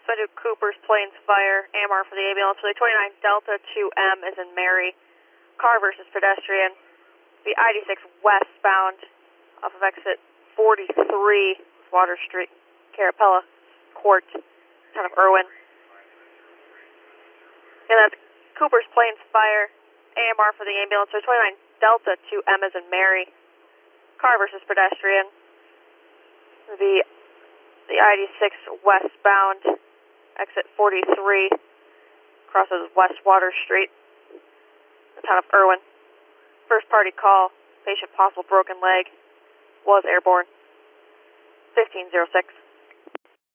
to Cooper's Plains Fire, AMR for the ambulance. For the 29 Delta 2M is in Mary. Car versus pedestrian. The ID6 westbound off of exit 43, Water Street, Carapella Court, town of Irwin. And that's Cooper's Plains Fire, AMR for the ambulance. So 29 Delta 2M is in Mary. Car versus pedestrian. The ID6 westbound, exit 43, crosses West Water Street, the town of Irwin. First party call, patient possible broken leg, was airborne. 1506.